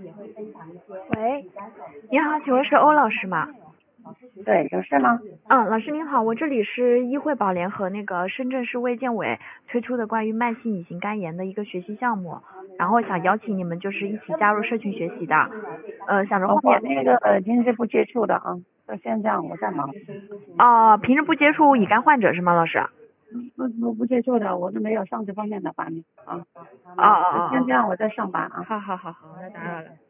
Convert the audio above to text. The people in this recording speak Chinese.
喂，你好，请问是欧老师吗？ 对，有事吗？ 老师您好，我这里是医惠宝联和那个深圳市卫健委推出的关于慢性乙型肝炎的一个学习项目，然后想邀请你们就是一起加入社群学习的，想着后面我那个平时不接触的啊，就先这样，我在忙。 平时不接触乙肝患者是吗，老师？ 不接触的，我是没有上这方面的班啊。 哦哦哦哦， 先这样，我在上班啊。 好，那打扰了。